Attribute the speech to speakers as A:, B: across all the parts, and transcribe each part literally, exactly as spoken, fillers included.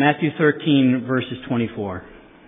A: Matthew thirteen, verses twenty-four.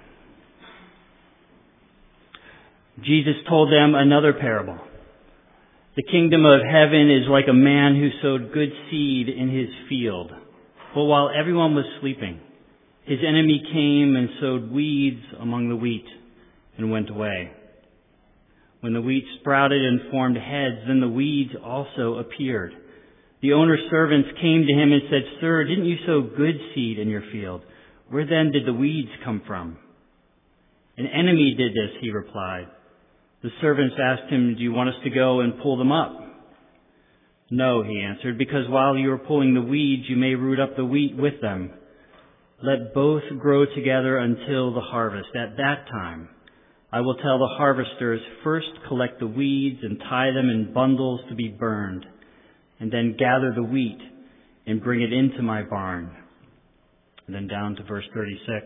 A: Jesus told them another parable. The kingdom of heaven is like a man who sowed good seed in his field. But while everyone was sleeping, his enemy came and sowed weeds among the wheat and went away. When the wheat sprouted and formed heads, then the weeds also appeared. The owner's servants came to him and said, "Sir, didn't you sow good seed in your field? Where then did the weeds come from?" "An enemy did this," he replied. The servants asked him, "Do you want us to go and pull them up?" "No," he answered, "because while you are pulling the weeds, you may root up the wheat with them. Let both grow together until the harvest. At that time, I will tell the harvesters, first collect the weeds and tie them in bundles to be burned, and then gather the wheat and bring it into my barn." And then down to verse thirty-six.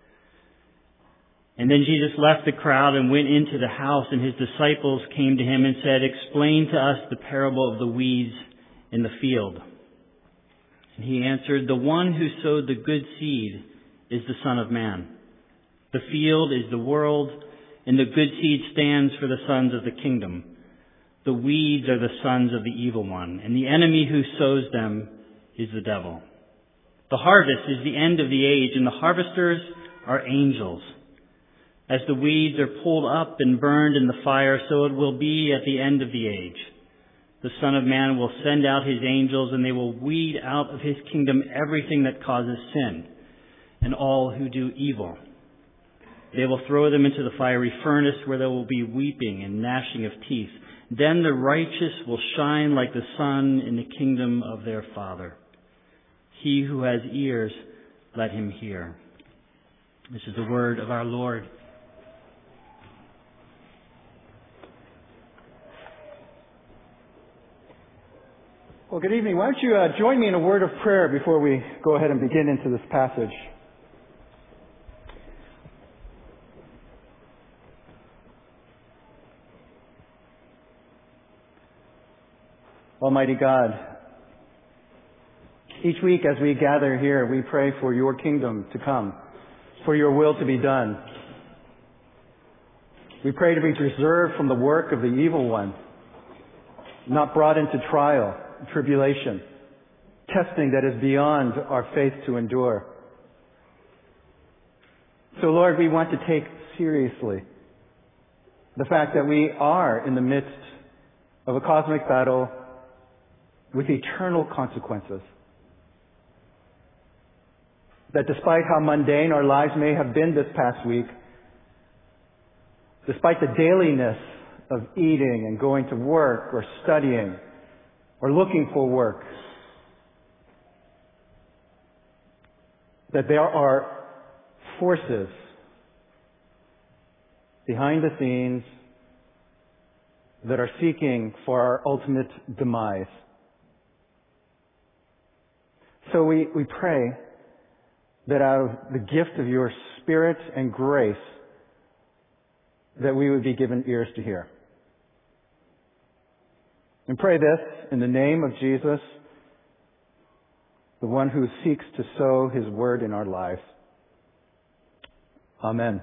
A: And then Jesus left the crowd and went into the house, and his disciples came to him and said, "Explain to us the parable of the weeds in the field." And he answered, "The one who sowed the good seed is the Son of Man. The field is the world, and the good seed stands for the sons of the kingdom. The weeds are the sons of the evil one, and the enemy who sows them is the devil. The harvest is the end of the age, and the harvesters are angels. As the weeds are pulled up and burned in the fire, so it will be at the end of the age. The Son of Man will send out his angels, and they will weed out of his kingdom everything that causes sin, and all who do evil. They will throw them into the fiery furnace, where there will be weeping and gnashing of teeth. Then the righteous will shine like the sun in the kingdom of their Father. He who has ears, let him hear." This is the word of our Lord.
B: Well, good evening. Why don't you uh, join me in a word of prayer before we go ahead and begin into this passage. Almighty God, each week as we gather here, we pray for your kingdom to come, for your will to be done. We pray to be preserved from the work of the evil one, not brought into trial, tribulation, testing that is beyond our faith to endure. So, Lord, we want to take seriously the fact that we are in the midst of a cosmic battle with eternal consequences. That despite how mundane our lives may have been this past week, despite the dailiness of eating and going to work or studying or looking for work, that there are forces behind the scenes that are seeking for our ultimate demise. So we, we pray that out of the gift of your Spirit and grace, that we would be given ears to hear. And pray this in the name of Jesus, the one who seeks to sow his word in our lives. Amen.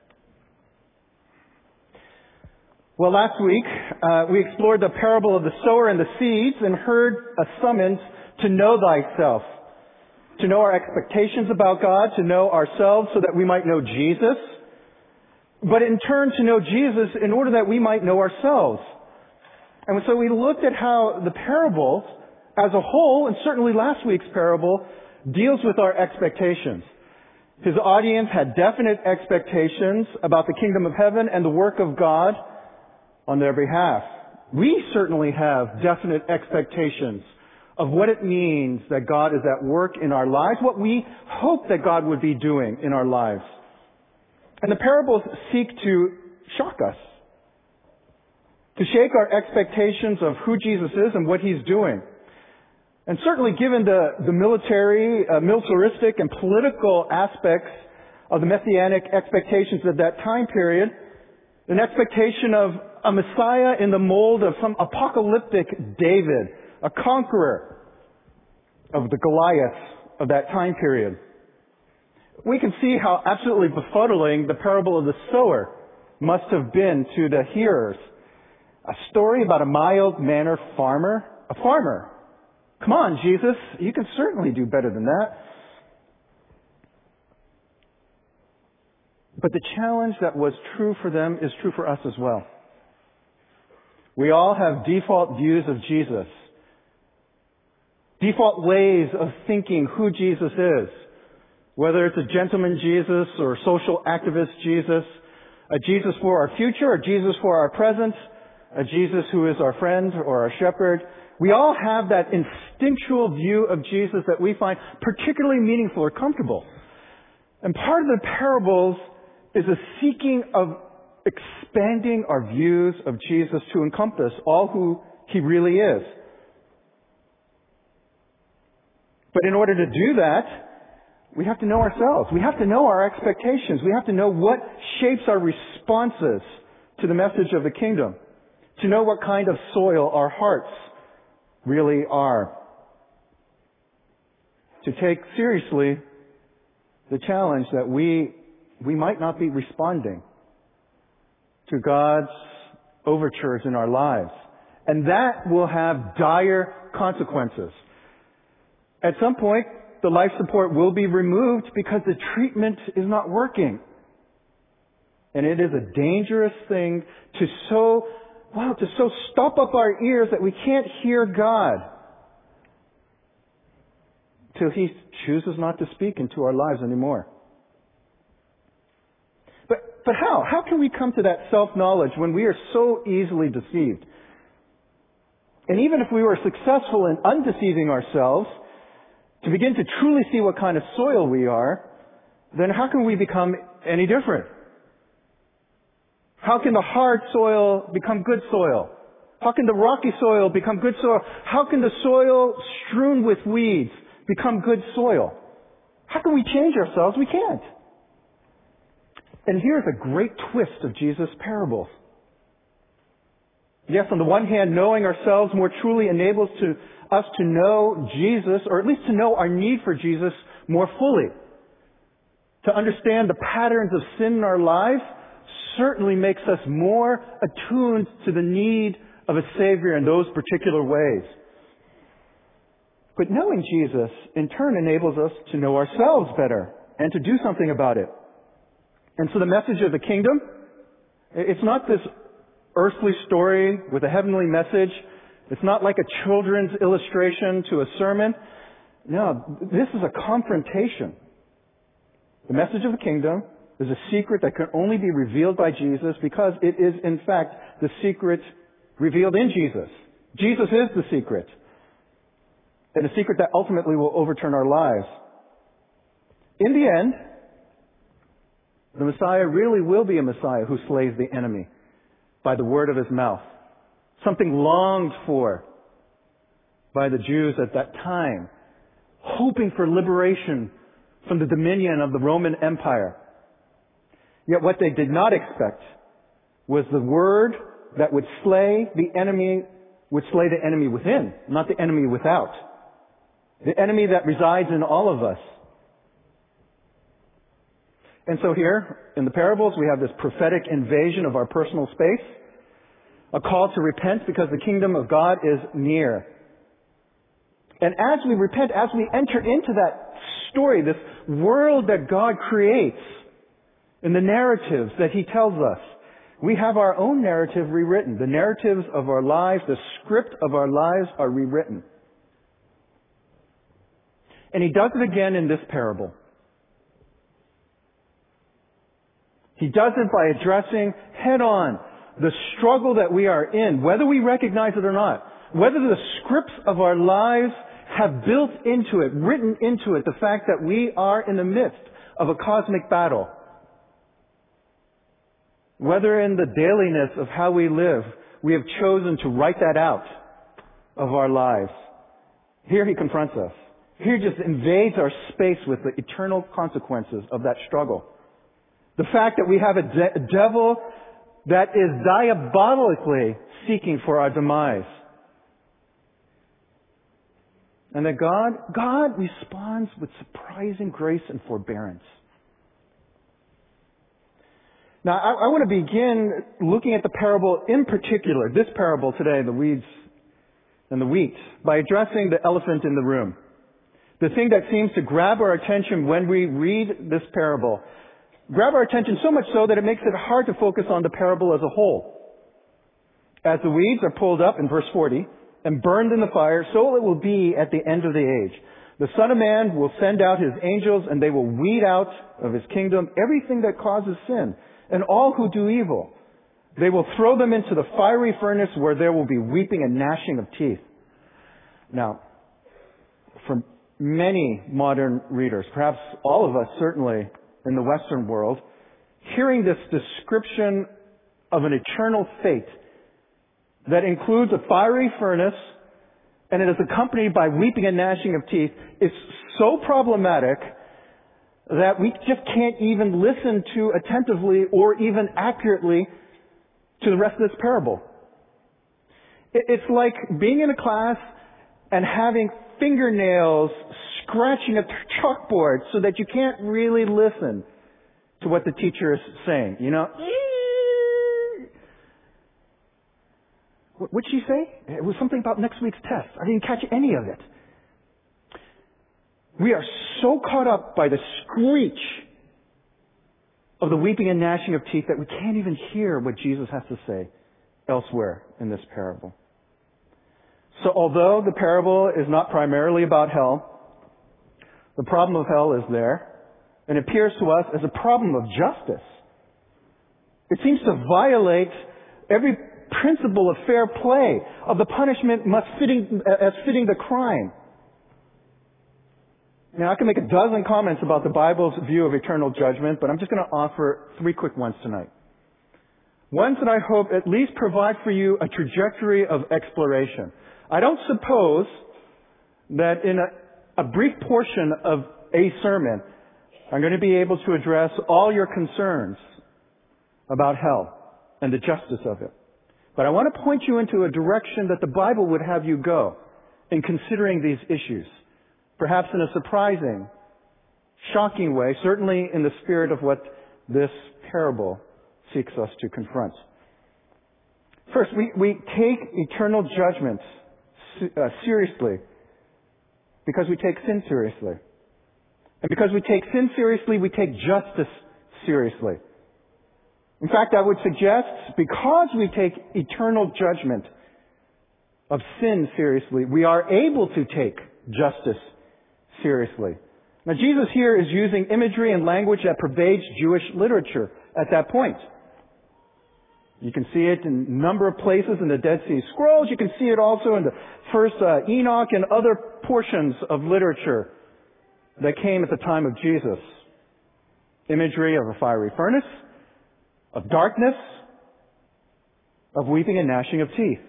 B: Well, last week, uh, we explored the parable of the sower and the seeds and heard a summons to know thyself, to know our expectations about God, to know ourselves so that we might know Jesus, but in turn to know Jesus in order that we might know ourselves. And so we looked at how the parables as a whole, and certainly last week's parable, deals with our expectations. His audience had definite expectations about the kingdom of heaven and the work of God on their behalf. We certainly have definite expectations of what it means that God is at work in our lives, what we hope that God would be doing in our lives. And the parables seek to shock us, to shake our expectations of who Jesus is and what he's doing. And certainly given the, the military, uh, militaristic and political aspects of the messianic expectations of that time period, an expectation of a Messiah in the mold of some apocalyptic David, a conqueror of the Goliath of that time period. We can see how absolutely befuddling the parable of the sower must have been to the hearers. A story about a mild-mannered farmer? A farmer. Come on, Jesus, you can certainly do better than that. But the challenge that was true for them is true for us as well. We all have default views of Jesus. Default ways of thinking who Jesus is. Whether it's a gentleman Jesus or a social activist Jesus, a Jesus for our future, a Jesus for our present, a Jesus who is our friend or our shepherd. We all have that instinctual view of Jesus that we find particularly meaningful or comfortable. And part of the parables is a seeking of expanding our views of Jesus to encompass all who He really is. But in order to do that, we have to know ourselves. We have to know our expectations. We have to know what shapes our responses to the message of the kingdom. To know what kind of soil our hearts really are. To take seriously the challenge that we, we might not be responding to God's overtures in our lives. And that will have dire consequences. At some point, the life support will be removed because the treatment is not working. And it is a dangerous thing to so, wow, to so stop up our ears that we can't hear God till He chooses not to speak into our lives anymore. But, but how? How can we come to that self-knowledge when we are so easily deceived? And even if we were successful in undeceiving ourselves, to begin to truly see what kind of soil we are, then how can we become any different? How can the hard soil become good soil? How can the rocky soil become good soil? How can the soil strewn with weeds become good soil? How can we change ourselves? We can't. And here's a great twist of Jesus' parables. Yes, on the one hand, knowing ourselves more truly enables to us to know Jesus, or at least to know our need for Jesus more fully. To understand the patterns of sin in our lives certainly makes us more attuned to the need of a Savior in those particular ways. But knowing Jesus, in turn, enables us to know ourselves better and to do something about it. And so the message of the kingdom, it's not this earthly story with a heavenly message. It's not like a children's illustration to a sermon. No, this is a confrontation. The message of the kingdom is a secret that can only be revealed by Jesus because it is, in fact, the secret revealed in Jesus. Jesus is the secret. And a secret that ultimately will overturn our lives. In the end, the Messiah really will be a Messiah who slays the enemy by the word of His mouth. Something longed for by the Jews at that time, hoping for liberation from the dominion of the Roman Empire. Yet what they did not expect was the word that would slay the enemy, would slay the enemy within, not the enemy without. The enemy that resides in all of us. And so here, in the parables, we have this prophetic invasion of our personal space. A call to repent because the kingdom of God is near. And as we repent, as we enter into that story, this world that God creates, in the narratives that He tells us, we have our own narrative rewritten. The narratives of our lives, the script of our lives are rewritten. And He does it again in this parable. He does it by addressing head on the struggle that we are in, whether we recognize it or not, whether the scripts of our lives have built into it, written into it, the fact that we are in the midst of a cosmic battle. Whether in the dailiness of how we live, we have chosen to write that out of our lives. Here He confronts us. Here He just invades our space with the eternal consequences of that struggle. The fact that we have a, de- a devil that is diabolically seeking for our demise. And that God, God responds with surprising grace and forbearance. Now, I, I want to begin looking at the parable in particular, this parable today, the weeds and the wheat, by addressing the elephant in the room. The thing that seems to grab our attention when we read this parable, grab our attention so much so that it makes it hard to focus on the parable as a whole. As the weeds are pulled up in verse forty and burned in the fire, so it will be at the end of the age. The Son of Man will send out His angels, and they will weed out of His kingdom everything that causes sin and all who do evil. They will throw them into the fiery furnace where there will be weeping and gnashing of teeth. Now, for many modern readers, perhaps all of us certainly in the Western world, hearing this description of an eternal fate that includes a fiery furnace and it is accompanied by weeping and gnashing of teeth is so problematic that we just can't even listen to attentively or even accurately to the rest of this parable. It's like being in a class and having fingernails scratching a chalkboard so that you can't really listen to what the teacher is saying. You know? What'd she say? It was something about next week's test. I didn't catch any of it. We are so caught up by the screech of the weeping and gnashing of teeth that we can't even hear what Jesus has to say elsewhere in this parable. So although the parable is not primarily about hell, the problem of hell is there and appears to us as a problem of justice. It seems to violate every principle of fair play, of the punishment must fitting, as fitting the crime. Now, I can make a dozen comments about the Bible's view of eternal judgment, but I'm just going to offer three quick ones tonight. Ones that I hope at least provide for you a trajectory of exploration. I don't suppose that in a, a brief portion of a sermon, I'm going to be able to address all your concerns about hell and the justice of it. But I want to point you into a direction that the Bible would have you go in considering these issues. Perhaps in a surprising, shocking way, certainly in the spirit of what this parable seeks us to confront. First, we, we take eternal judgment uh, seriously because we take sin seriously. And because we take sin seriously, we take justice seriously. In fact, I would suggest because we take eternal judgment of sin seriously, we are able to take justice seriously. Now, Jesus here is using imagery and language that pervades Jewish literature at that point. You can see it in a number of places in the Dead Sea Scrolls. You can see it also in the first uh, Enoch and other portions of literature that came at the time of Jesus. Imagery of a fiery furnace, of darkness, of weeping and gnashing of teeth.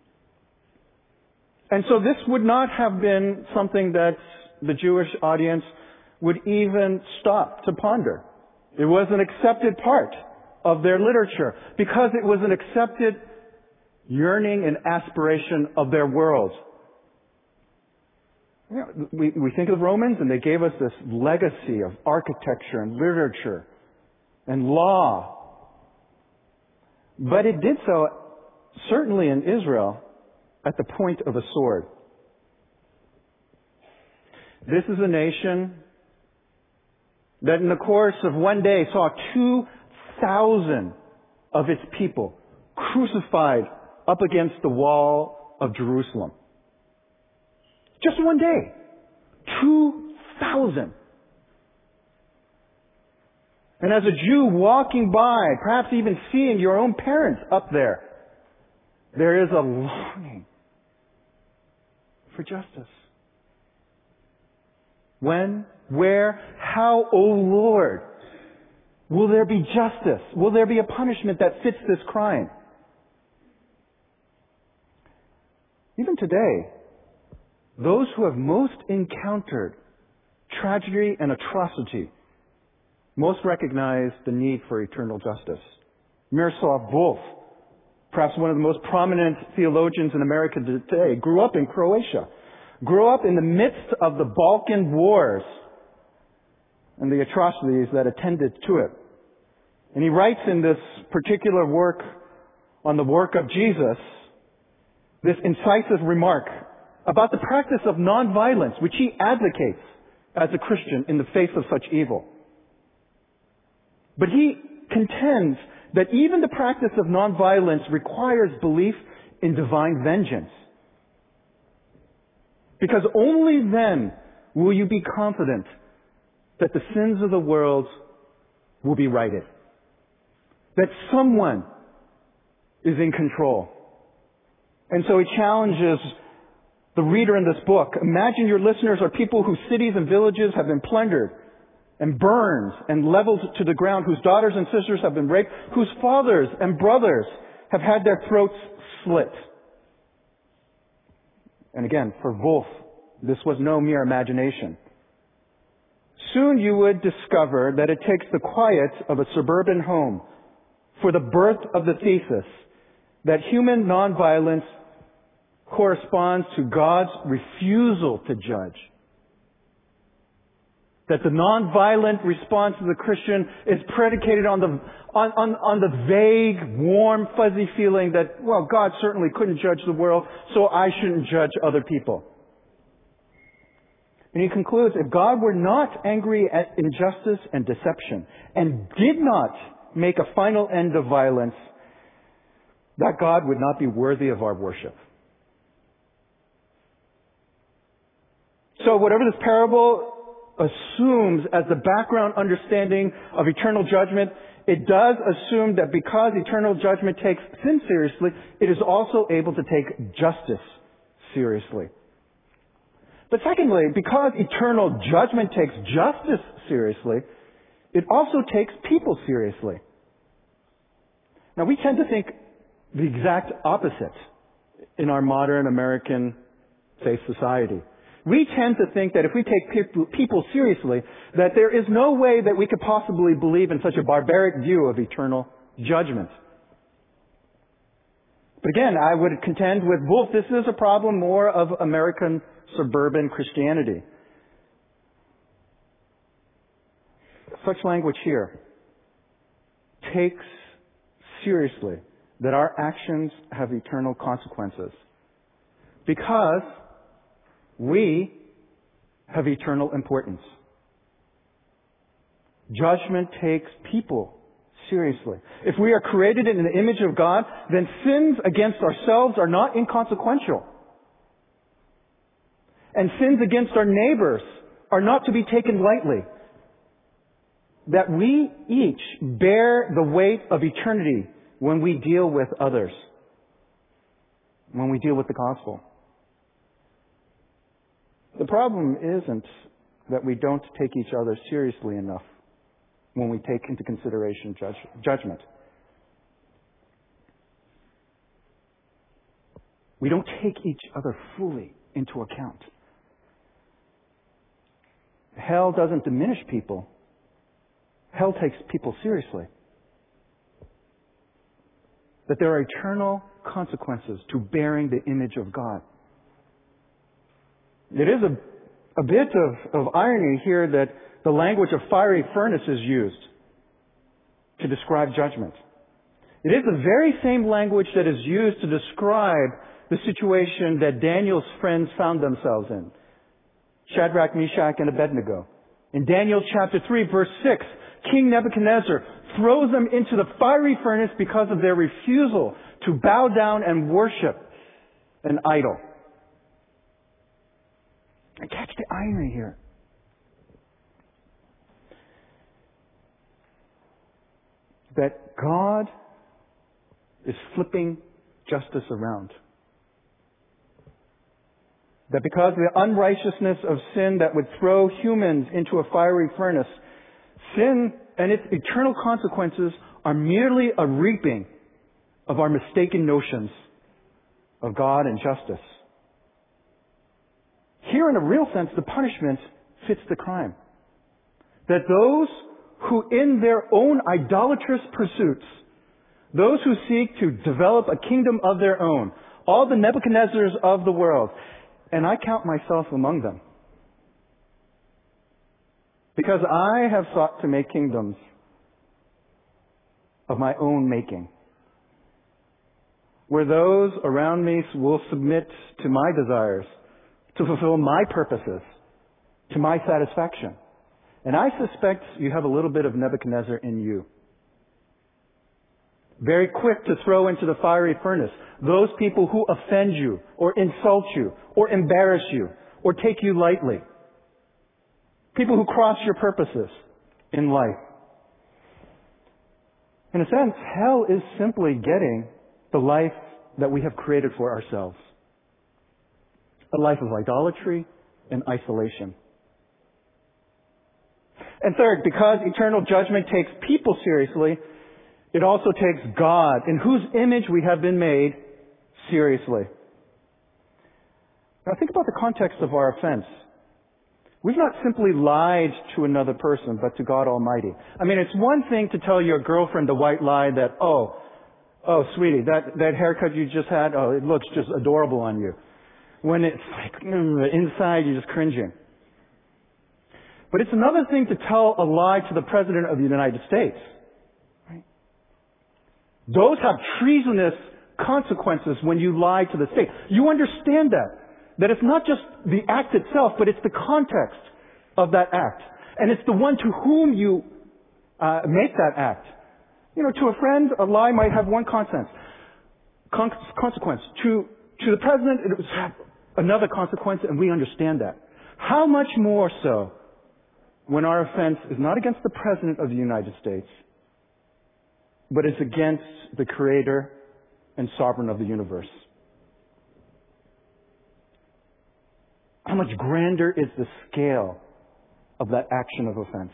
B: And so this would not have been something that the Jewish audience would even stop to ponder. It was an accepted part of their literature because it was an accepted yearning and aspiration of their world. You know, we, we think of Romans and they gave us this legacy of architecture and literature and law. But it did so, certainly in Israel, at the point of a sword. This is a nation that in the course of one day saw two thousand of its people crucified up against the wall of Jerusalem. Just one day. two thousand. And as a Jew walking by, perhaps even seeing your own parents up there, there is a longing for justice. When, where, how, O Lord, will there be justice? Will there be a punishment that fits this crime? Even today, those who have most encountered tragedy and atrocity most recognize the need for eternal justice. Miroslav Volf, perhaps one of the most prominent theologians in America today, grew up in Croatia, grew up in the midst of the Balkan Wars and the atrocities that attended to it. And he writes in this particular work on the work of Jesus, this incisive remark about the practice of nonviolence, which he advocates as a Christian in the face of such evil. But he contends that even the practice of nonviolence requires belief in divine vengeance. Because only then will you be confident that the sins of the world will be righted. That someone is in control. And so he challenges the reader in this book. Imagine your listeners are people whose cities and villages have been plundered and burned and leveled to the ground, whose daughters and sisters have been raped, whose fathers and brothers have had their throats slit. And again, for Wolf, this was no mere imagination. Soon you would discover that it takes the quiet of a suburban home for the birth of the thesis that human nonviolence corresponds to God's refusal to judge. That the nonviolent response of the Christian is predicated on the, on, on, on the vague, warm, fuzzy feeling that, well, God certainly couldn't judge the world, so I shouldn't judge other people. And he concludes, if God were not angry at injustice and deception and did not make a final end of violence, that God would not be worthy of our worship. So whatever this parable assumes as the background understanding of eternal judgment, it does assume that because eternal judgment takes sin seriously, it is also able to take justice seriously. But secondly, because eternal judgment takes justice seriously, it also takes people seriously. Now we tend to think the exact opposite in our modern American faith society. We tend to think that if we take people seriously, that there is no way that we could possibly believe in such a barbaric view of eternal judgment. But again, I would contend with Wolf, this is a problem more of American suburban Christianity. Such language here takes seriously that our actions have eternal consequences because we have eternal importance. Judgment takes people seriously. If we are created in the image of God, then sins against ourselves are not inconsequential. And sins against our neighbors are not to be taken lightly. That we each bear the weight of eternity when we deal with others, when we deal with the gospel. The problem isn't that we don't take each other seriously enough when we take into consideration judge, judgment. We don't take each other fully into account. Hell doesn't diminish people. Hell takes people seriously. That there are eternal consequences to bearing the image of God. It is a, a bit of, of irony here that the language of fiery furnace is used to describe judgment. It is the very same language that is used to describe the situation that Daniel's friends found themselves in. Shadrach, Meshach, and Abednego. In Daniel chapter three, verse six, King Nebuchadnezzar throws them into the fiery furnace because of their refusal to bow down and worship an idol. And catch the irony here. That God is flipping justice around. That because of the unrighteousness of sin that would throw humans into a fiery furnace, sin and its eternal consequences are merely a reaping of our mistaken notions of God and justice. Here, in a real sense, the punishment fits the crime. That those who in their own idolatrous pursuits, those who seek to develop a kingdom of their own, all the Nebuchadnezzars of the world, and I count myself among them, because I have sought to make kingdoms of my own making, where those around me will submit to my desires, to fulfill my purposes, to my satisfaction. And I suspect you have a little bit of Nebuchadnezzar in you. Very quick to throw into the fiery furnace those people who offend you, or insult you, or embarrass you, or take you lightly. People who cross your purposes in life. In a sense, hell is simply getting the life that we have created for ourselves. A life of idolatry and isolation. And third, because eternal judgment takes people seriously, it also takes God, in whose image we have been made, seriously. Now think about the context of our offense. We've not simply lied to another person, but to God Almighty. I mean, it's one thing to tell your girlfriend the white lie that, oh, oh, sweetie, that, that haircut you just had, oh, it looks just adorable on you. When it's like, mm, inside you're just cringing. But it's another thing to tell a lie to the President of the United States. Right? Those have treasonous consequences when you lie to the state. You understand that. That it's not just the act itself, but it's the context of that act. And it's the one to whom you uh, make that act. You know, to a friend, a lie might have one consequence. Con- consequence. To, to the President, it would have another consequence, and we understand that. How much more so when our offense is not against the President of the United States, but is against the Creator and Sovereign of the universe? How much grander is the scale of that action of offense?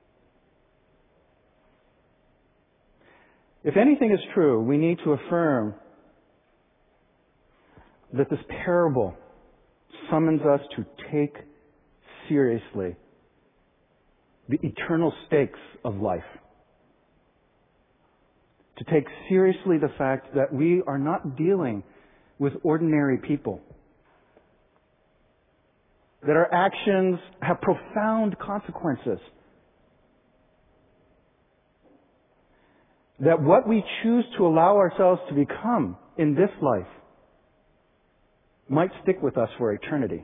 B: If anything is true, we need to affirm that this parable summons us to take seriously the eternal stakes of life. To take seriously the fact that we are not dealing with ordinary people. That our actions have profound consequences. That what we choose to allow ourselves to become in this life might stick with us for eternity.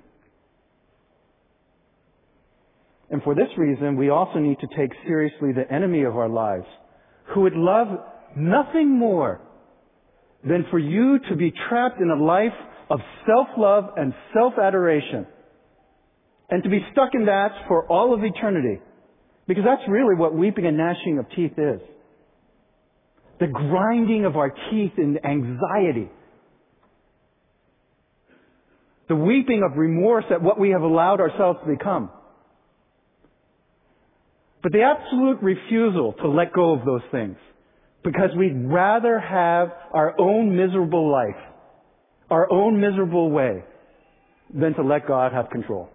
B: And for this reason, we also need to take seriously the enemy of our lives, who would love nothing more than for you to be trapped in a life of self-love and self-adoration. And to be stuck in that for all of eternity. Because that's really what weeping and gnashing of teeth is. The grinding of our teeth in anxiety. The weeping of remorse at what we have allowed ourselves to become. But the absolute refusal to let go of those things. Because we'd rather have our own miserable life, our own miserable way, than to let God have control.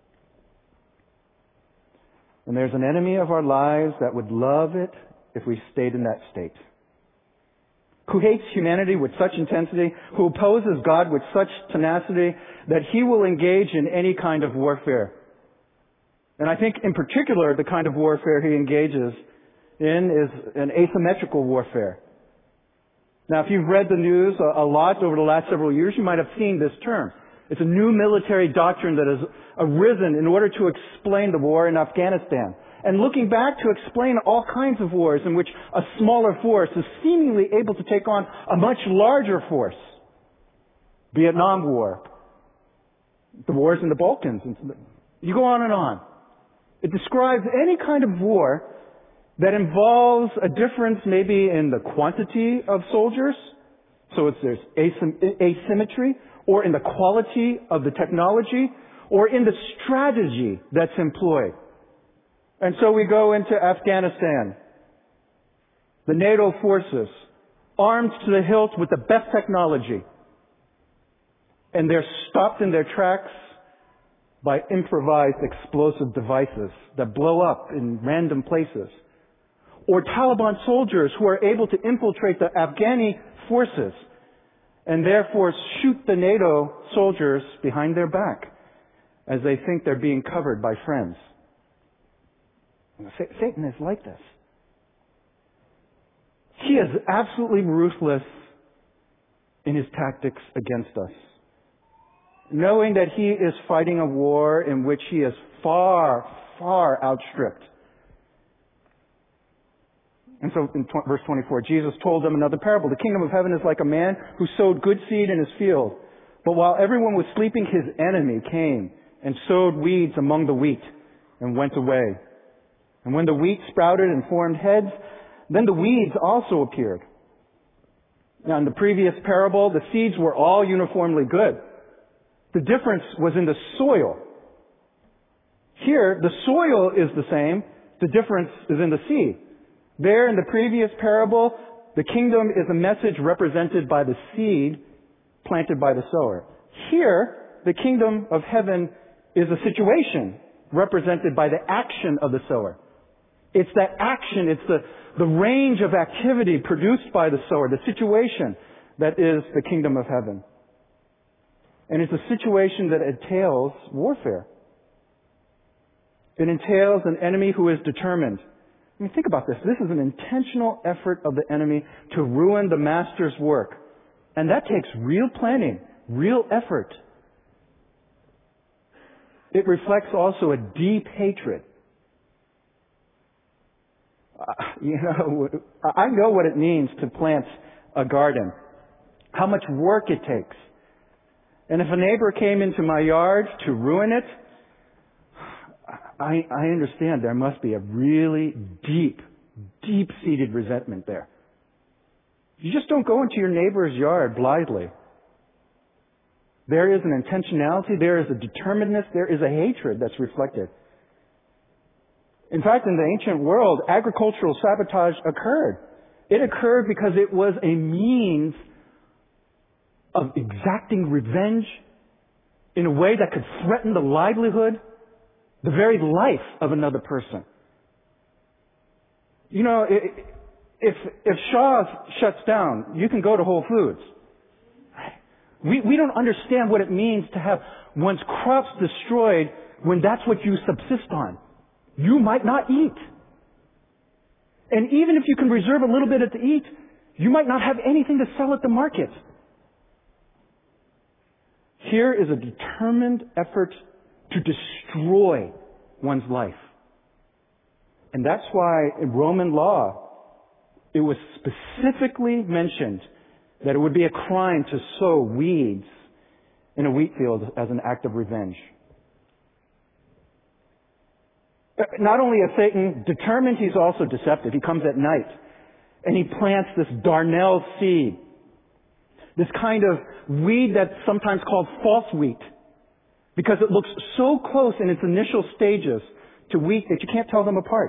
B: And there's an enemy of our lives that would love it if we stayed in that state. Who hates humanity with such intensity, who opposes God with such tenacity, that he will engage in any kind of warfare. And I think in particular the kind of warfare he engages in is an asymmetrical warfare. Now if you've read the news a lot over the last several years, you might have seen this term. It's a new military doctrine that has arisen in order to explain the war in Afghanistan. And looking back to explain all kinds of wars in which a smaller force is seemingly able to take on a much larger force. Vietnam War. The wars in the Balkans. You go on and on. It describes any kind of war that involves a difference maybe in the quantity of soldiers. So it's, there's asym- asymmetry. Or in the quality of the technology, or in the strategy that's employed. And so we go into Afghanistan. The NATO forces, armed to the hilt with the best technology. And they're stopped in their tracks by improvised explosive devices that blow up in random places. Or Taliban soldiers who are able to infiltrate the Afghani forces and therefore shoot the NATO soldiers behind their back as they think they're being covered by friends. Satan is like this. He is absolutely ruthless in his tactics against us, knowing that he is fighting a war in which he is far, far outstripped. And so in verse twenty-four, Jesus told them another parable. The kingdom of heaven is like a man who sowed good seed in his field. But while everyone was sleeping, his enemy came and sowed weeds among the wheat and went away. And when the wheat sprouted and formed heads, then the weeds also appeared. Now in the previous parable, the seeds were all uniformly good. The difference was in the soil. Here, the soil is the same. The difference is in the seed. There in the previous parable, the kingdom is a message represented by the seed planted by the sower. Here, the kingdom of heaven is a situation represented by the action of the sower. It's that action, it's the, the range of activity produced by the sower, the situation that is the kingdom of heaven. And it's a situation that entails warfare. It entails an enemy who is determined. I mean, think about this. This is an intentional effort of the enemy to ruin the master's work. And that takes real planning, real effort. It reflects also a deep hatred. Uh, you know, I know what it means to plant a garden, how much work it takes. And if a neighbor came into my yard to ruin it, I, I understand there must be a really deep, deep-seated resentment there. You just don't go into your neighbor's yard blithely. There is an intentionality, there is a determinedness, there is a hatred that's reflected. In fact, in the ancient world, agricultural sabotage occurred. It occurred because it was a means of exacting revenge in a way that could threaten the livelihood, the very life of another person. You know, if if Shaw's shuts down, you can go to Whole Foods. We we don't understand what it means to have one's crops destroyed when that's what you subsist on. You might not eat. And even if you can reserve a little bit to eat, you might not have anything to sell at the market. Here is a determined effort to destroy one's life. And that's why in Roman law, it was specifically mentioned that it would be a crime to sow weeds in a wheat field as an act of revenge. Not only is Satan determined, he's also deceptive. He comes at night and he plants this darnel seed, this kind of weed that's sometimes called false wheat, because it looks so close in its initial stages to wheat that you can't tell them apart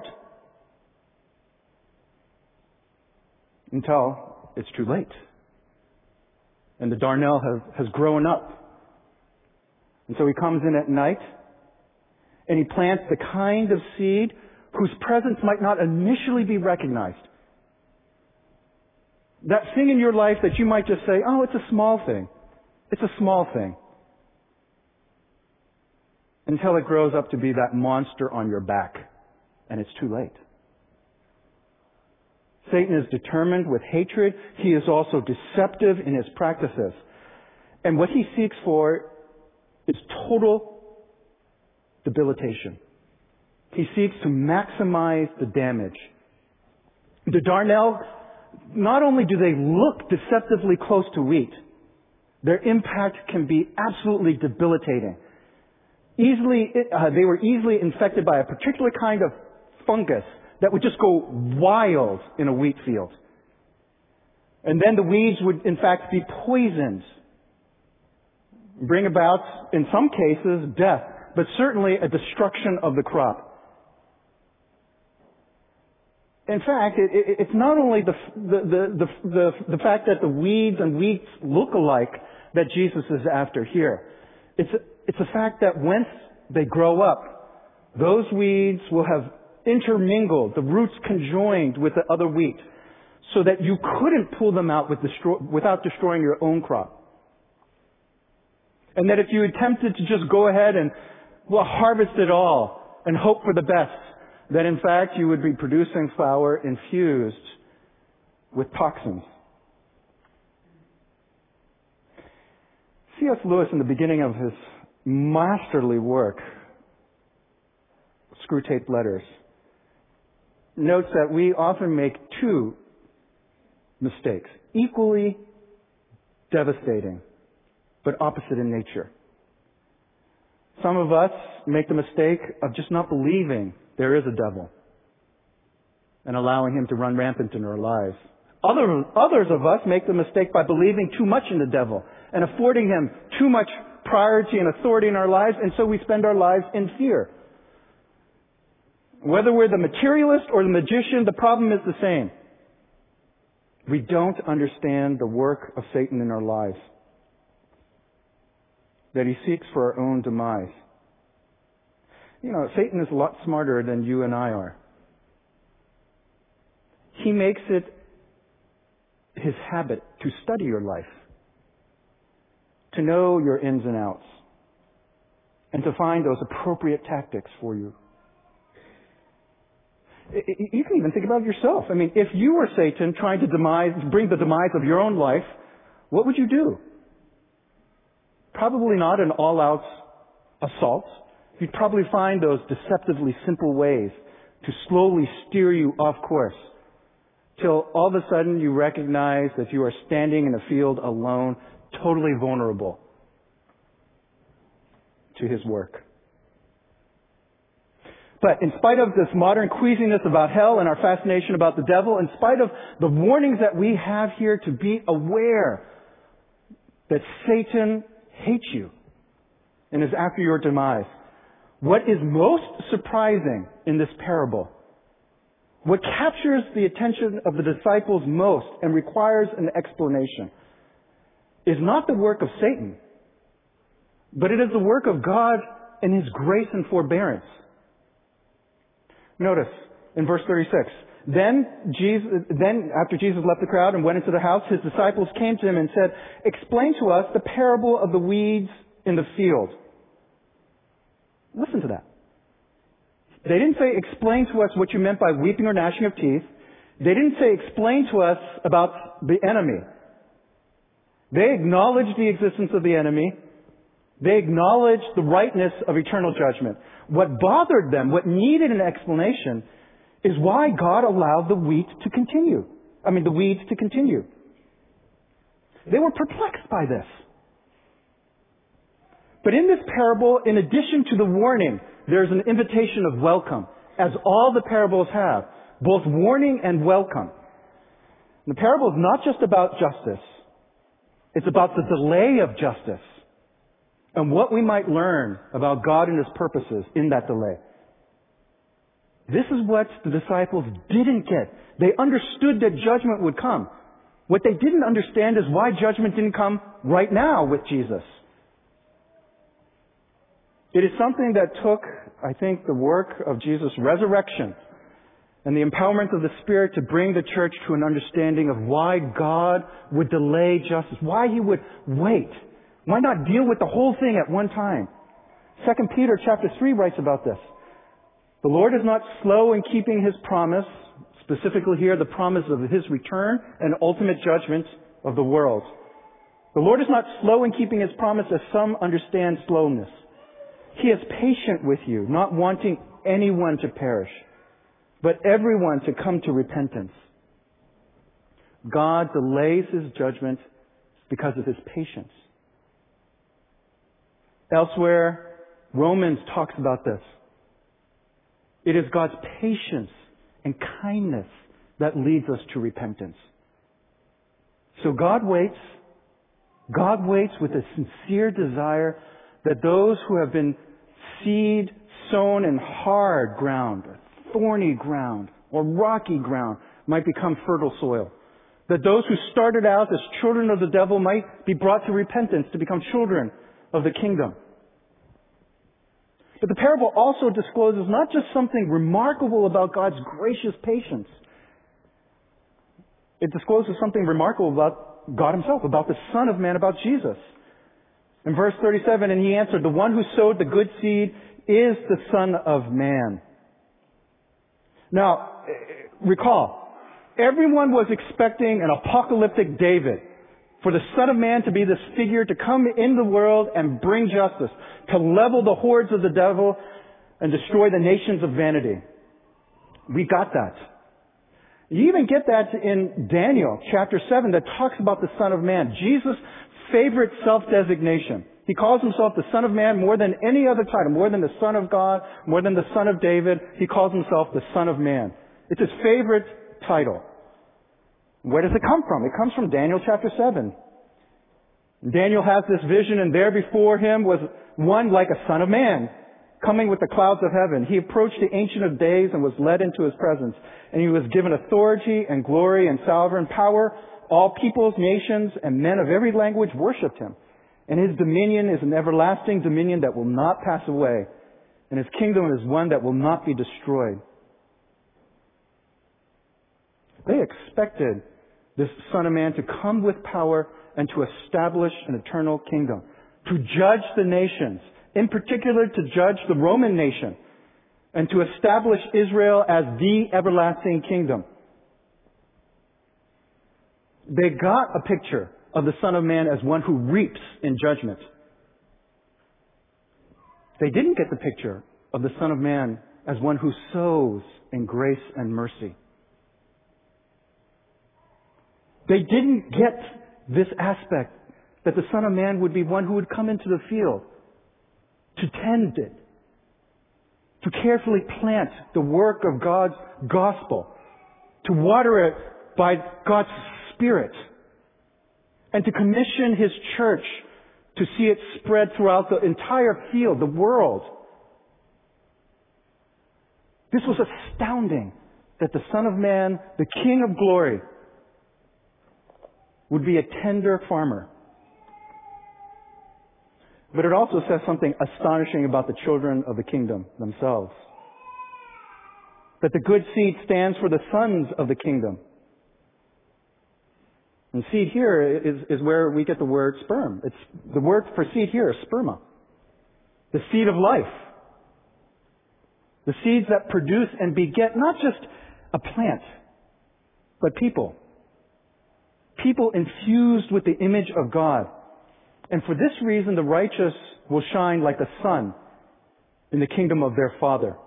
B: until it's too late. And the darnel has, has grown up. And so he comes in at night and he plants the kind of seed whose presence might not initially be recognized. That thing in your life that you might just say, oh, it's a small thing. It's a small thing. Until it grows up to be that monster on your back. And it's too late. Satan is determined with hatred. He is also deceptive in his practices. And what he seeks for is total debilitation. He seeks to maximize the damage. The darnel, not only do they look deceptively close to wheat, their impact can be absolutely debilitating. Easily, uh, they were easily infected by a particular kind of fungus that would just go wild in a wheat field. And then the weeds would in fact be poisoned, bring about, in some cases, death, but certainly a destruction of the crop. In fact, it, it, it's not only the, the, the, the, the fact that the weeds and wheats look alike that Jesus is after here. It's, it's the fact that once they grow up, those weeds will have intermingled, the roots conjoined with the other wheat, so that you couldn't pull them out with destroy, without destroying your own crop. And that if you attempted to just go ahead and, well, harvest it all and hope for the best, that in fact you would be producing flour infused with toxins. C S Lewis, in the beginning of his masterly work, Screwtape Letters, notes that we often make two mistakes, equally devastating, but opposite in nature. Some of us make the mistake of just not believing there is a devil and allowing him to run rampant in our lives. Other, others of us make the mistake by believing too much in the devil and affording him too much priority and authority in our lives, and so we spend our lives in fear. Whether we're the materialist or the magician, the problem is the same. We don't understand the work of Satan in our lives, that he seeks for our own demise. You know, Satan is a lot smarter than you and I are. He makes it his habit to study your life, to know your ins and outs, and to find those appropriate tactics for you. You can even think about yourself. I mean, if you were Satan trying to demise, bring the demise of your own life, what would you do? Probably not an all-out assault. You'd probably find those deceptively simple ways to slowly steer you off course, till all of a sudden you recognize that you are standing in a field alone, totally vulnerable to his work. But in spite of this modern queasiness about hell and our fascination about the devil, in spite of the warnings that we have here to be aware that Satan hates you and is after your demise, what is most surprising in this parable, what captures the attention of the disciples most and requires an explanation, is not the work of Satan, but it is the work of God in his grace and forbearance. Notice in verse thirty-six, then Jesus, then after Jesus left the crowd and went into the house, his disciples came to him and said, "Explain to us the parable of the weeds in the field." Listen to that. They didn't say, "Explain to us what you meant by weeping or gnashing of teeth." They didn't say, "Explain to us about the enemy." They acknowledged the existence of the enemy. They acknowledged the rightness of eternal judgment. What bothered them, what needed an explanation, is why God allowed the wheat to continue. I mean, the weeds to continue. They were perplexed by this. But in this parable, in addition to the warning, there's an invitation of welcome, as all the parables have, both warning and welcome. The parable is not just about justice. It's about the delay of justice and what we might learn about God and his purposes in that delay. This is what the disciples didn't get. They understood that judgment would come. What they didn't understand is why judgment didn't come right now with Jesus. It is something that took, I think, the work of Jesus' resurrection and the empowerment of the Spirit to bring the church to an understanding of why God would delay justice, why he would wait. Why not deal with the whole thing at one time? Second Peter chapter three writes about this. The Lord is not slow in keeping his promise, specifically here the promise of his return and ultimate judgment of the world. The Lord is not slow in keeping his promise, as some understand slowness. He is patient with you, not wanting anyone to perish, but everyone to come to repentance. God delays his judgment because of his patience. Elsewhere, Romans talks about this. It is God's patience and kindness that leads us to repentance. So God waits. God waits with a sincere desire that those who have been seed sown in hard ground, or thorny ground, or rocky ground might become fertile soil. That those who started out as children of the devil might be brought to repentance to become children of the kingdom. But the parable also discloses not just something remarkable about God's gracious patience. It discloses something remarkable about God himself, about the Son of Man, about Jesus. In verse thirty-seven, and he answered, "The one who sowed the good seed is the Son of Man." Now, recall, Everyone was expecting an apocalyptic David, for the Son of Man to be this figure to come in the world and bring justice, to level the hordes of the devil and destroy the nations of vanity. We got that. You even get that in Daniel chapter seven that talks about the Son of Man, Jesus' favorite self-designation. He calls himself the Son of Man more than any other title, more than the Son of God, more than the Son of David. He calls himself the Son of Man. It's his favorite title. Where does it come from? It comes from Daniel chapter seven. Daniel has this vision, and there before him was one like a Son of Man, coming with the clouds of heaven. He approached the Ancient of Days and was led into his presence. And he was given authority and glory and sovereign power. All peoples, nations, and men of every language worshipped him. And his dominion is an everlasting dominion that will not pass away. And his kingdom is one that will not be destroyed. They expected this Son of Man to come with power and to establish an eternal kingdom, to judge the nations, in particular to judge the Roman nation, and to establish Israel as the everlasting kingdom. They got a picture of the Son of Man as one who reaps in judgment. They didn't get the picture of the Son of Man as one who sows in grace and mercy. They didn't get this aspect that the Son of Man would be one who would come into the field to tend it, to carefully plant the work of God's gospel, to water it by God's Spirit, and to commission His church to see it spread throughout the entire field, the world. This was astounding that the Son of Man, the King of glory, would be a tender farmer. But it also says something astonishing about the children of the kingdom themselves. That the good seed stands for the sons of the kingdom. And seed here is, is where we get the word sperm. It's the word for seed here is sperma. The seed of life. The seeds that produce and beget not just a plant, but people. People infused with the image of God. And for this reason, the righteous will shine like the sun in the kingdom of their Father.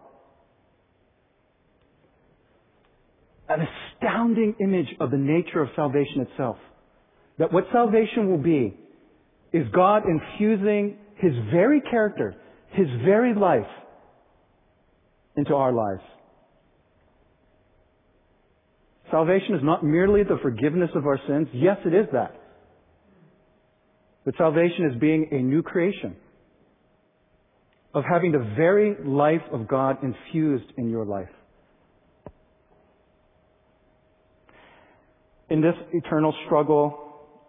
B: An astounding image of the nature of salvation itself. That what salvation will be is God infusing His very character, His very life into our lives. Salvation is not merely the forgiveness of our sins. Yes, it is that. But salvation is being a new creation. Of having the very life of God infused in your life. In this eternal struggle,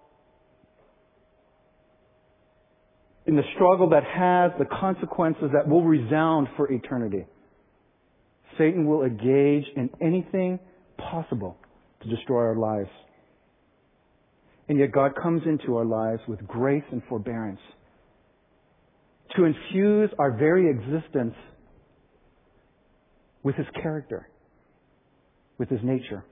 B: in the struggle that has the consequences that will resound for eternity, Satan will engage in anything possible to destroy our lives. And yet God comes into our lives with grace and forbearance to infuse our very existence with His character, with His nature.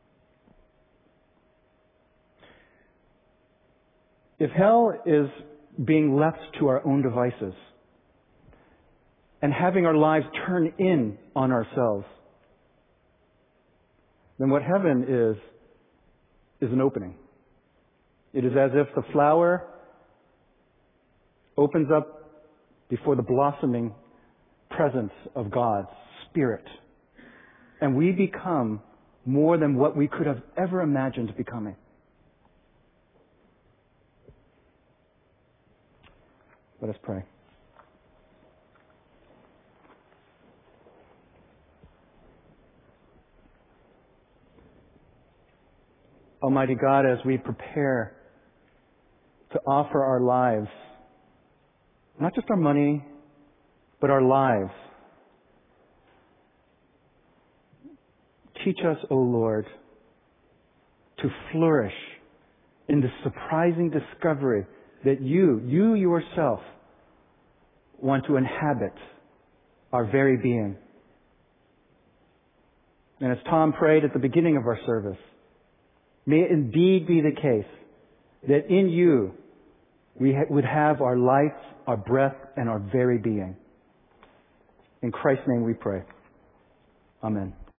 B: If hell is being left to our own devices and having our lives turn in on ourselves, then what heaven is, is an opening. It is as if the flower opens up before the blossoming presence of God's Spirit. And we become more than what we could have ever imagined becoming. Let us pray. Almighty God, as we prepare to offer our lives, not just our money, but our lives, teach us, O Lord, to flourish in the surprising discovery that you, you yourself, want to inhabit our very being. And as Tom prayed at the beginning of our service, may it indeed be the case that in you we ha- would have our life, our breath, and our very being. In Christ's name we pray. Amen.